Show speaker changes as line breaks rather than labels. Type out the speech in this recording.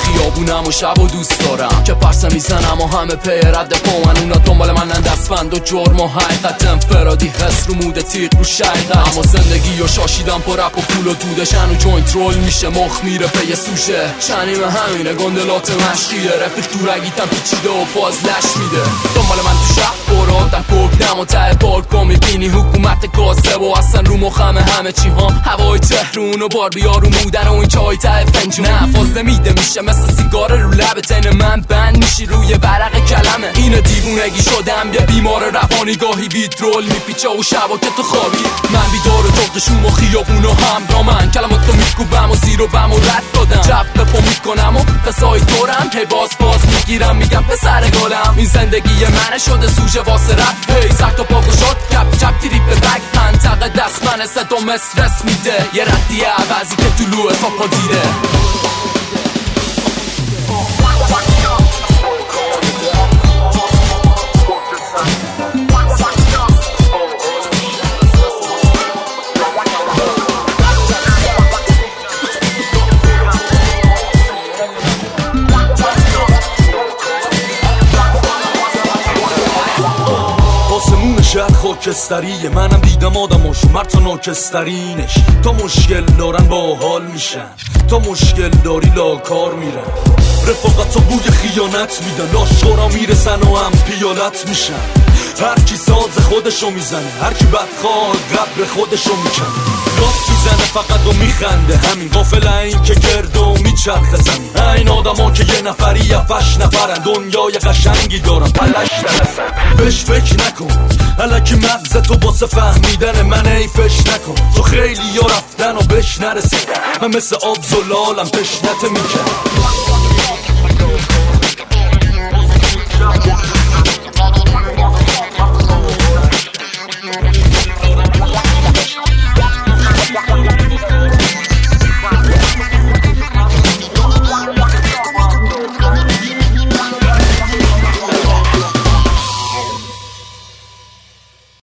خیابونم و شب و دوست دارم که پرسه میزنم و همه پی رد پا اونا دنبال منن دستبند و جرم و حقیقت انفرادی حس رو موده تیغ رو شیدن اما زندگی و شاشیدم پر رپ و پول و دودشن و جوینت رول میشه مخ میره پی سوشه شنیم همینه گندلات مشقیه رفیق دورگیتم پیچیده و فاز لش میده دنبال من تو شب برادم پرگدم و ته بالکن میبینی حکومت کاسه و اصلا رو مخمه همه چی ها هوای تهرون و بار بیا رو مودن و این چای ته فنجون نه فاز نمیده میشه مثل سیگار رو لب تن من بند میشی روی ورق کلمه اینه دیوونگی شدم یه بیمار روانی گاهی بیت رول میپیچه و شبا که تو خوابی من بیدار و تقشوم و خیابون و همراه کلمات تو میکوبم و زیر و بم و رد دادم جب بپا میکنم و قصای دورم که باز میگیرم میگم پسر گلم این زندگی منه شده سوژه واسه رد هی سخت و پاک و شد کپ چپ تریپ بگ منطقه دست منه صدام استرس میده یه ردی عوضی که طلوع صبح دیده
آسمون شهر خاکستریه منم دیدم آدماشو مرد تا ناکسترینش تا مشکل دارن با حال میشن تا مشکل داری لاکار میرن رفاقت تا بوی خیانت میدن لاشخورا میرسن و هم پیالت میشن هر کی ساز خودشو میزنه هر کی بدخواه قبر خودشو میکنه داد میزنه فقط و میخنده همین غافل این که گرد و میچرخه زمین این آدم که یه نفری یا 8 نفرن دنیای قشنگی دارن پلش درسن بهش فکر نکن الکی مغز تو واسه فهمیدن من ایفش نکن تو خیلی یا رفتن و بهش نرسیدن من مثل آب زلالم تشنت میکن